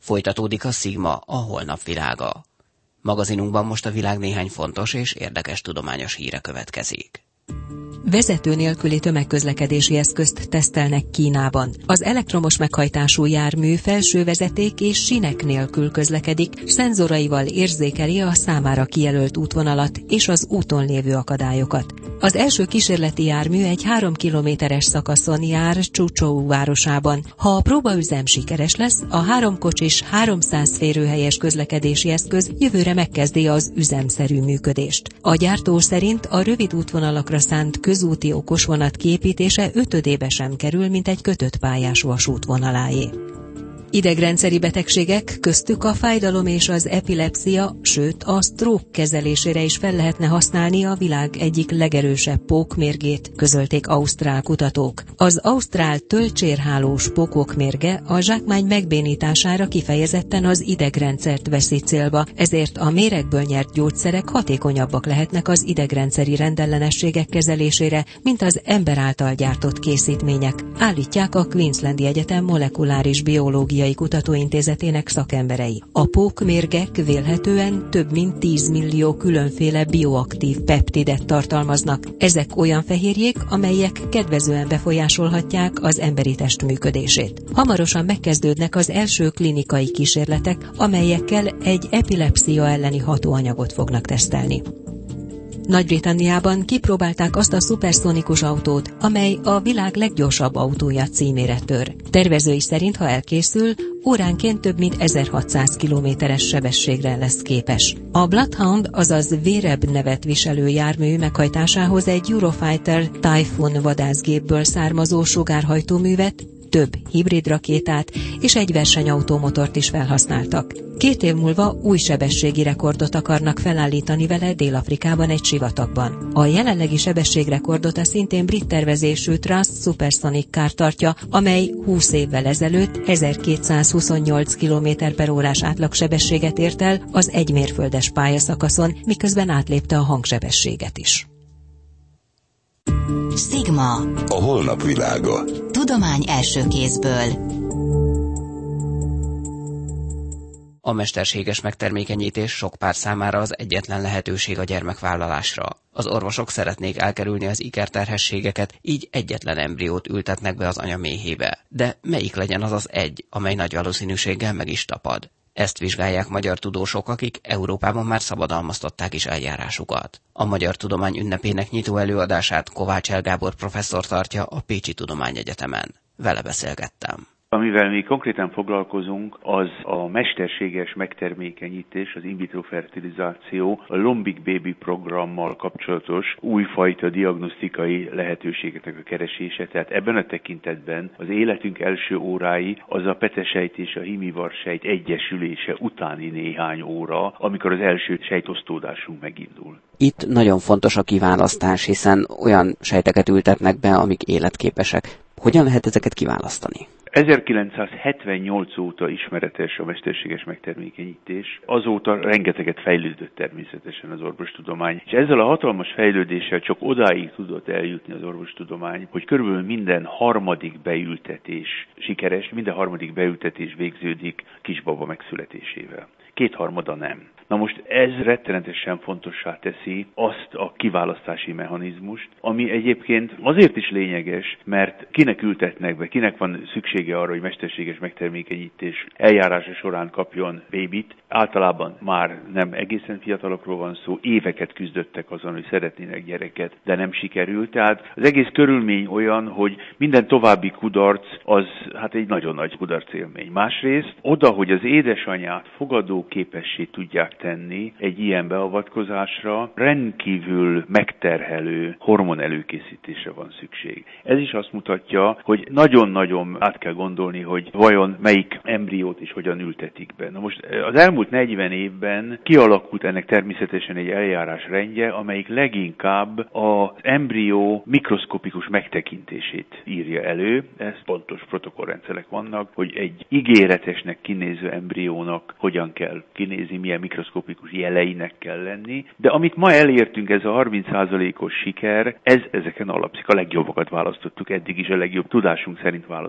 Folytatódik a Szigma, a holnap világa. Magazinunkban most a világ néhány fontos és érdekes tudományos híre következik. Vezető nélküli tömegközlekedési eszközt tesztelnek Kínában. Az elektromos meghajtású jármű felső vezeték és sínek nélkül közlekedik, szenzoraival érzékeli a számára kijelölt útvonalat és az úton lévő akadályokat. Az első kísérleti jármű egy 3 kilométeres szakaszon jár Csúcsou városában. Ha a próbaüzem sikeres lesz, a 3 kocsis 300 férőhelyes közlekedési eszköz jövőre megkezdi az üzemszerű működést. A gyártó szerint a rövid útvonalakra szánt közúti okosvonat kiépítése 5-ödébe sem kerül, mint egy kötött pályás vasútvonaláé. Idegrendszeri betegségek, köztük a fájdalom és az epilepszia, sőt a stroke kezelésére is fel lehetne használni a világ egyik legerősebb pókmérgét, közölték ausztrál kutatók. Az ausztrál tölcsérhálós pókok mérge a zsákmány megbénítására kifejezetten az idegrendszert veszi célba, ezért a méregből nyert gyógyszerek hatékonyabbak lehetnek az idegrendszeri rendellenességek kezelésére, mint az ember által gyártott készítmények, állítják a Queenslandi Egyetem molekuláris biológiai kutatóintézetének szakemberei. A pókmérgek vélhetően több mint 10 millió különféle bioaktív peptidet tartalmaznak. Ezek olyan fehérjék, amelyek kedvezően befolyásolhatják az emberi test működését. Hamarosan megkezdődnek az első klinikai kísérletek, amelyekkel egy epilepszia elleni hatóanyagot fognak tesztelni. Nagy-Britanniában kipróbálták azt a szuperszonikus autót, amely a világ leggyorsabb autója címére tör. Tervezői szerint, ha elkészül, óránként több mint 1600 kilométeres sebességre lesz képes. A Bloodhound, azaz Vérebb nevet viselő jármű meghajtásához egy Eurofighter Typhoon vadászgépből származó sugárhajtóművet, több hibrid rakétát és egy versenyautómotort is felhasználtak. 2 év múlva új sebességi rekordot akarnak felállítani vele Dél-Afrikában egy sivatagban. A jelenlegi sebességrekordot a szintén brit tervezésű Trust Supersonic Car tartja, amely 20 évvel ezelőtt 1228 km/órás átlagsebességet ért el az 1 mérföldes pályaszakaszon, miközben átlépte a hangsebességet is. Szigma. A holnap világa. Tudomány első kézből. A mesterséges megtermékenyítés sok pár számára az egyetlen lehetőség a gyermekvállalásra. Az orvosok szeretnék elkerülni az ikerterhességeket, így egyetlen embriót ültetnek be az anya méhébe. De melyik legyen az az egy, amely nagy valószínűséggel meg is tapad? Ezt vizsgálják magyar tudósok, akik Európában már szabadalmaztatták is eljárásukat. A Magyar Tudomány ünnepének nyitó előadását Kovács L. Gábor professzor tartja a Pécsi Tudományegyetemen. Vele beszélgettem. Amivel mi konkrétan foglalkozunk, az a mesterséges megtermékenyítés, az in vitro fertilizáció, a Lombik Baby programmal kapcsolatos újfajta diagnosztikai lehetőségeknek a keresése. Tehát ebben a tekintetben az életünk első órái az a petesejt és a himivarsejt egyesülése utáni néhány óra, amikor az első sejtosztódásunk megindul. Itt nagyon fontos a kiválasztás, hiszen olyan sejteket ültetnek be, amik életképesek. Hogyan lehet ezeket kiválasztani? 1978 óta ismeretes a mesterséges megtermékenyítés. Azóta rengeteget fejlődött természetesen az orvostudomány. És ezzel a hatalmas fejlődéssel csak odáig tudott eljutni az orvostudomány, hogy körülbelül minden harmadik beültetés sikeres, minden harmadik beültetés végződik kisbaba megszületésével. 2/3 nem. Na most ez rettenetesen fontossá teszi azt a kiválasztási mechanizmust, ami egyébként azért is lényeges, mert kinek ültetnek be, kinek van szüksége arra, hogy mesterséges megtermékenyítés eljárása során kapjon bébit. Általában már nem egészen fiatalokról van szó, éveket küzdöttek azon, hogy szeretnének gyereket, de nem sikerült. Tehát az egész körülmény olyan, hogy minden további kudarc az hát egy nagyon nagy kudarc élmény. Másrészt oda, hogy az édesanyát fogadóképessé tudják tenni egy ilyen beavatkozásra, rendkívül megterhelő hormon előkészítésre van szükség. Ez is azt mutatja, hogy nagyon-nagyon át kell gondolni, hogy vajon melyik embriót is hogyan ültetik be. Na most az elmúlt 40 évben kialakult ennek természetesen egy eljárás rendje, amelyik leginkább az embrió mikroszkopikus megtekintését írja elő. Ez pontos protokollrendszerek vannak, hogy egy ígéretesnek kinéző embriónak hogyan kell kinézni, milyen mikroszkopikus jeleinek kell lenni. De amit ma elértünk, ez a 30%-os siker, ez ezeken alapszik. A legjobbakat választottuk, eddig is a legjobb tudásunk szerint választottuk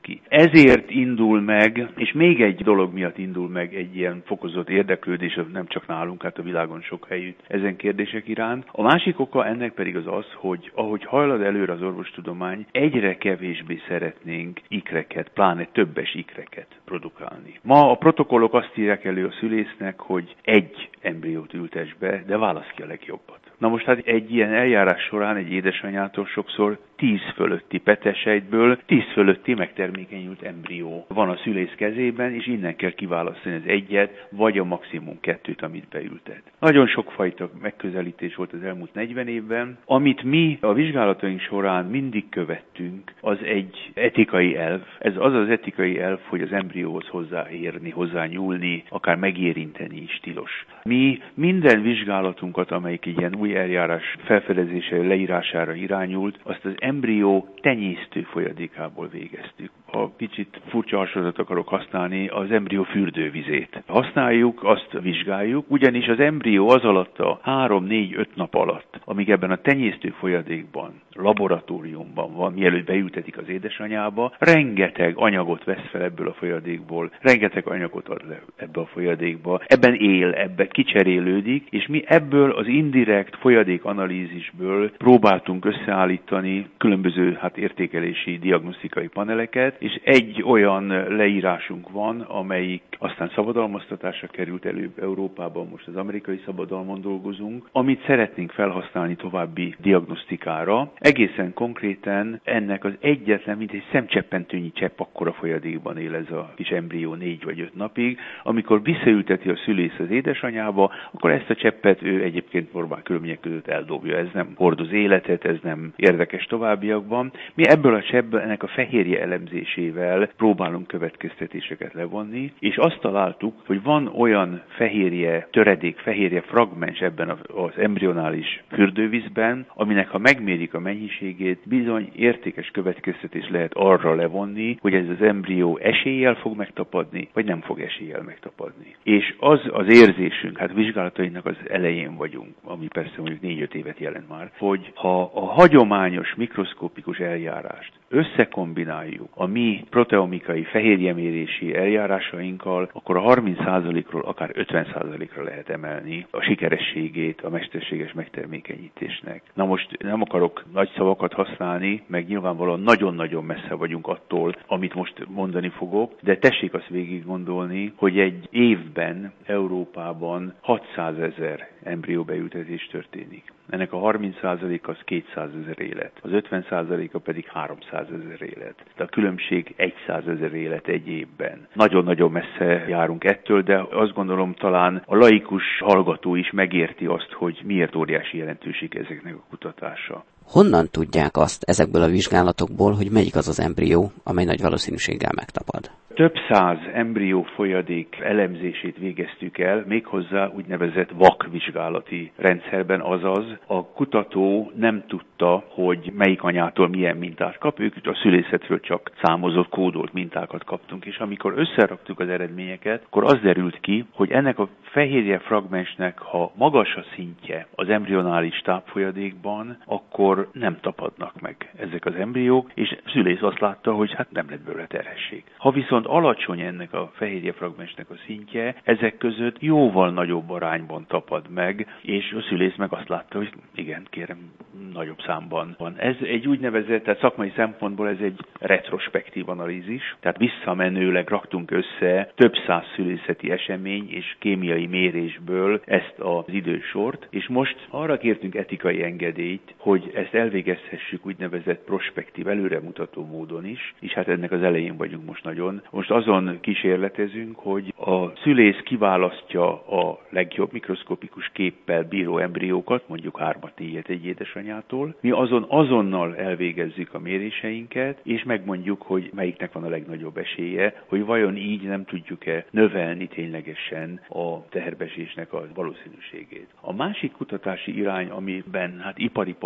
ki. Ezért indul meg, és még egy dolog miatt indul meg egy ilyen fokozott érdeklődés, nem csak nálunk, hát a világon sok helyütt ezen kérdések iránt. A másik oka ennek pedig az, hogy ahogy hajlad előre az orvostudomány, egyre kevésbé szeretnénk ikreket, pláne többes ikreket produkálni. Ma a protokollok azt írják elő a szülésznek, hogy egy embriót ültess be, de válasz ki a legjobbat. Na most hát egy ilyen eljárás során egy édesanyától sokszor 10 fölötti petesejtből 10 fölötti megtermékenyült embrió van a szülész kezében, és innen kell kiválasztani az egyet, vagy a maximum 2-t, amit beültet. Nagyon sokfajta megközelítés volt az elmúlt 40 évben. Amit mi a vizsgálataink során mindig követtünk, az egy etikai elv. Ez az etikai elv, hogy az embrióhoz hozzáérni, hozzányúlni, akár megérinteni is tilos. Mi minden vizsgálatunkat, amelyik egy ilyen új eljárás felfedezése, leírására irányult, azt az embrió tenyésztő folyadékából végeztük. Ha kicsit furcsa hasonlatot akarok használni, az embrió fürdővizét. Használjuk, azt vizsgáljuk, ugyanis az embrió az alatt a 3-4-5 nap alatt, amíg ebben a tenyésztő folyadékban, laboratóriumban van, mielőtt beültetik az édesanyába, rengeteg anyagot vesz fel ebből a folyadékból, rengeteg anyagot ad le ebbe a folyadékba, ebben él, ebben kicserélődik, és mi ebből az indirekt folyadékanalízisből próbáltunk összeállítani különböző értékelési, diagnosztikai paneleket, és egy olyan leírásunk van, amelyik aztán szabadalmaztatásra került elő Európában, most az amerikai szabadalmon dolgozunk, amit szeretnénk felhasználni további diagnosztikára. Egészen konkrétan ennek az egyetlen, mint egy szemcseppentőnyi csepp akkora folyadékban él ez a kis embrió 4 vagy 5 napig. Amikor visszaülteti a szülész az édesanyába, akkor ezt a cseppet ő egyébként normál körülmények között eldobja. Ez nem hordoz életet, ez nem érdekes továbbiakban. Mi ebből a cseppből ennek a fehérje elemzésével próbálunk következtetéseket levonni, és azt találtuk, hogy van olyan fehérje töredék, fehérje fragmens ebben az embrionális fürdővízben, aminek ha megmérik a mennyiségét, bizony értékes következtetés lehet arra levonni, hogy ez az embrió eséllyel fog megtapadni, vagy nem fog eséllyel megtapadni. És az érzésünk, vizsgálatainak az elején vagyunk, ami persze mondjuk 4-5 évet jelent már, hogy ha a hagyományos mikroszkópikus eljárást összekombináljuk a mi proteomikai fehérjemérési eljárásainkkal, akkor a 30%-ról akár 50%-ra lehet emelni a sikerességét a mesterséges megtermékenyítésnek. Na most nem akarok nagy szavakat használni, meg nyilvánvalóan nagyon-nagyon messze vagyunk attól, amit most mondani fogok, de tessék azt végig gondolni, hogy egy évben Európában 600 000 embrióbeültetés történik. Ennek a 30% az 200 000 élet, az 50%-a pedig 300 000 élet. De a különbség 100 000 élet egy évben. Nagyon-nagyon messze járunk ettől, de azt gondolom talán a laikus hallgató is megérti azt, hogy miért óriási jelentőség ezeknek a kutatása. Honnan tudják azt ezekből a vizsgálatokból, hogy melyik az az embrió, amely nagy valószínűséggel megtapad? Több száz embrió folyadék elemzését végeztük el, méghozzá úgynevezett vakvizsgálati rendszerben, azaz a kutató nem tudta, hogy melyik anyától milyen mintát kap, ők a szülészetről csak számozott, kódolt mintákat kaptunk, és amikor összeraktuk az eredményeket, akkor az derült ki, hogy ennek a fehérje fragmensnek, ha magas a szintje az embrionális tápfolyadékban, akkor nem tapadnak meg ezek az embriók, és a szülész azt látta, hogy nem lett belőle terhesség. Ha viszont alacsony ennek a fehérje fragmensnek a szintje, ezek között jóval nagyobb arányban tapad meg, és a szülész meg azt látta, hogy igen, kérem, nagyobb számban van. Ez egy úgynevezett, tehát szakmai szempontból ez egy retrospektív analízis, tehát visszamenőleg raktunk össze több száz szülészeti esemény és kémiai mérésből ezt az idősort, és most arra kértünk etikai engedélyt, hogy ezt elvégezhessük úgynevezett prospektív, előremutató módon is, és ennek az elején vagyunk most nagyon. Most azon kísérletezünk, hogy a szülész kiválasztja a legjobb mikroszkopikus képpel bíró embriókat, mondjuk 3-4 egy édesanyától. Mi azonnal elvégezzük a méréseinket, és megmondjuk, hogy melyiknek van a legnagyobb esélye, hogy vajon így nem tudjuk-e növelni ténylegesen a teherbeesésnek a valószínűségét. A másik kutatási irány, amiben ipari partnerek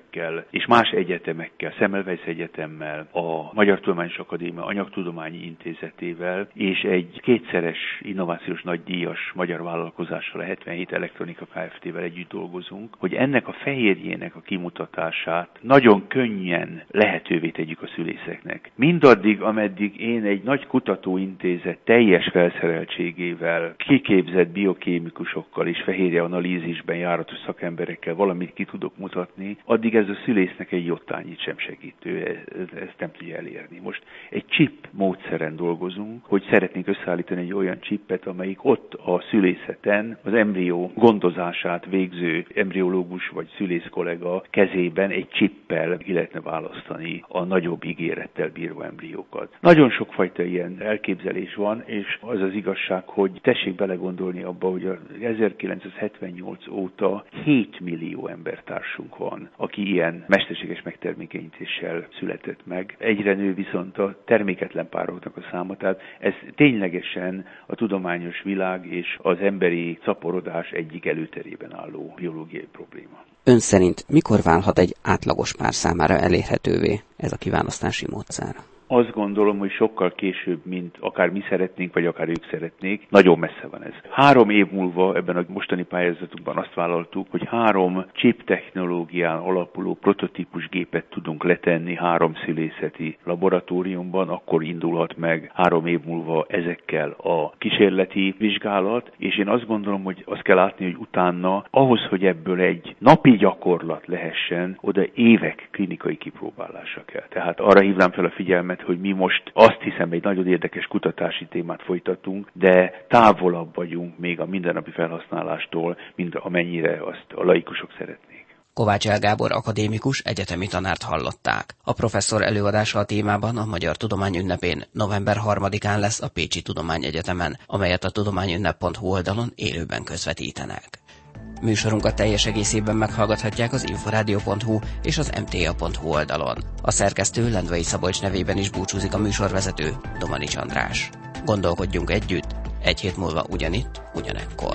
egyetemekkel és más egyetemekkel, Semmelweis Egyetemmel, a Magyar Tudományos Akadémia Anyagtudományi Intézetével és egy kétszeres innovációs nagydíjas magyar vállalkozással, a 77 Elektronika Kft-vel együtt dolgozunk, hogy ennek a fehérjének a kimutatását nagyon könnyen lehetővé tegyük a szülészeknek. Mindaddig, ameddig én egy nagy kutatóintézet teljes felszereltségével, kiképzett biokémikusokkal és fehérje analízisben járatos szakemberekkel valamit ki tudok mutatni, addig ez a szülésznek egy jottányit sem segítő, ezt nem tudja elérni. Most egy chip módszeren dolgozunk, hogy szeretnénk összeállítani egy olyan chipet, amelyik ott a szülészeten az embrió gondozását végző embriológus vagy szülész kollega kezében egy chippel ki lehetne választani a nagyobb ígérettel bíró embriókat. Nagyon sokfajta ilyen elképzelés van, és az az igazság, hogy tessék belegondolni abba, hogy 1978 óta 7 millió embertársunk van, aki ilyen mesterséges megtermékenyítéssel született meg. Egyre nő viszont a terméketlen pároknak a száma, tehát ez ténylegesen a tudományos világ és az emberi szaporodás egyik előterében álló biológiai probléma. Ön szerint mikor válhat egy átlagos pár számára elérhetővé ez a kiválasztási módszer? Azt gondolom, hogy sokkal később, mint akár mi szeretnénk, vagy akár ők szeretnék, nagyon messze van ez. 3 év múlva ebben a mostani pályázatukban azt vállaltuk, hogy 3 chip technológián alapuló prototípus gépet tudunk letenni 3 szülészeti laboratóriumban, akkor indulhat meg 3 év múlva ezekkel a kísérleti vizsgálat, és én azt gondolom, hogy azt kell látni, hogy utána ahhoz, hogy ebből egy napi gyakorlat lehessen, oda évek klinikai kipróbálása kell. Tehát arra hívnám fel a figyelmet, hogy mi most azt hiszem egy nagyon érdekes kutatási témát folytatunk, de távolabb vagyunk még a mindennapi felhasználástól, mint amennyire azt a laikusok szeretnék. Kovács L. Gábor akadémikus egyetemi tanárt hallották. A professzor előadása a témában a Magyar Tudomány ünnepén november 3-án lesz a Pécsi Tudományegyetemen, amelyet a tudományünnep.hu oldalon élőben közvetítenek. Műsorunkat teljes egészében meghallgathatják az inforádió.hu és az mta.hu oldalon. A szerkesztő Lendvai Szabolcs nevében is búcsúzik a műsorvezető, Domanics András. Gondolkodjunk együtt, egy hét múlva ugyanitt, ugyanekkor.